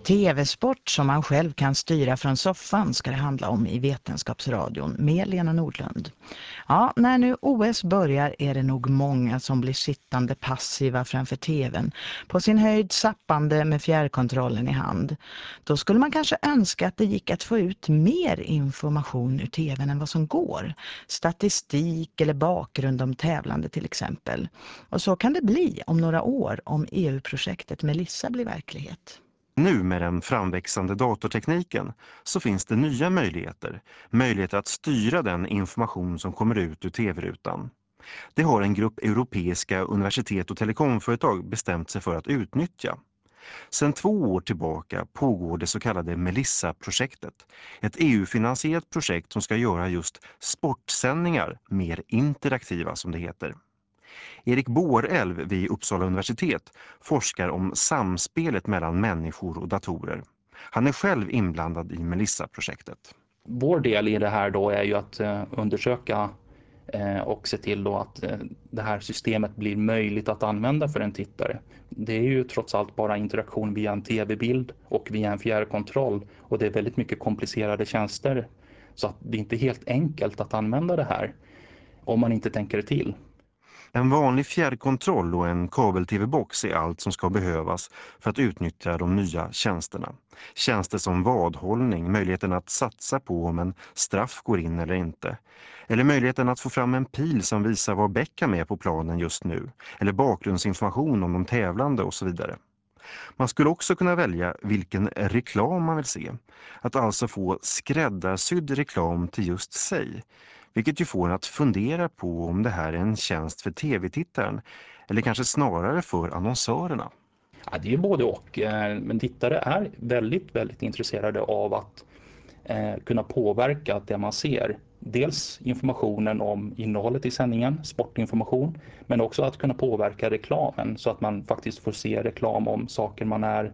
TV-sport som man själv kan styra från soffan ska det handla om i Vetenskapsradion med Lena Nordlund. Ja, när nu OS börjar är det nog många som blir sittande passiva framför tvn, på sin höjd zappande med fjärrkontrollen i hand. Då skulle man kanske önska att det gick att få ut mer information ur tvn än vad som går. Statistik eller bakgrund om tävlande till exempel. Och så kan det bli om några år om EU-projektet Melissa blir verklighet. Nu med den framväxande datortekniken så finns det nya möjligheter. Möjligheter att styra den information som kommer ut ur tv-rutan. Det har en grupp europeiska universitet och telekomföretag bestämt sig för att utnyttja. Sedan 2 år tillbaka pågår det så kallade Melissa-projektet. Ett EU-finansierat projekt som ska göra just sportsändningar mer interaktiva som det heter. Erik Borelv vid Uppsala universitet forskar om samspelet mellan människor och datorer. Han är själv inblandad i Melissa-projektet. Vår del i det här då är ju att undersöka och se till då att det här systemet blir möjligt att använda för en tittare. Det är ju trots allt bara interaktion via en tv-bild och via en fjärrkontroll, och det är väldigt mycket komplicerade tjänster, så att det är inte helt enkelt att använda det här om man inte tänker det till. En vanlig fjärrkontroll och en kabel-tv-box är allt som ska behövas för att utnyttja de nya tjänsterna. Tjänster som vadhållning, möjligheten att satsa på om en straff går in eller inte. Eller möjligheten att få fram en pil som visar vad Beckham är på planen just nu. Eller bakgrundsinformation om de tävlande och så vidare. Man skulle också kunna välja vilken reklam man vill se. Att alltså få skräddarsydd reklam till just sig. Vilket ju får en att fundera på om det här är en tjänst för tv-tittaren eller kanske snarare för annonsörerna. Ja, det är både och, men tittare är väldigt, väldigt intresserade av att kunna påverka det man ser. Dels informationen om innehållet i sändningen, sportinformation, men också att kunna påverka reklamen så att man faktiskt får se reklam om saker man är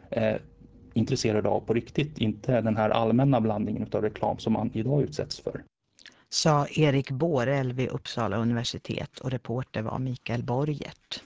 intresserad av på riktigt. Inte den här allmänna blandningen av reklam som man idag utsätts för. Sa Erik Borelv vid Uppsala universitet, och reporter var Mikael Borgert.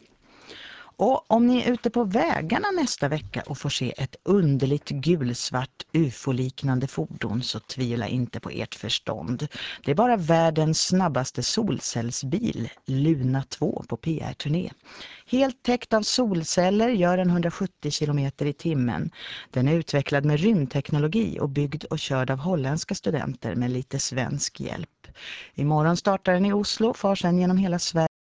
Och om ni är ute på vägarna nästa vecka och får se ett underligt gulsvart UFO-liknande fordon, så tvivla inte på ert förstånd. Det är bara världens snabbaste solcellsbil, Luna 2, på PR-turné. Helt täckt av solceller gör den 170 km i timmen. Den är utvecklad med rymdteknologi och byggd och körd av holländska studenter med lite svensk hjälp. Imorgon startar den i Oslo, far sedan genom hela Sverige.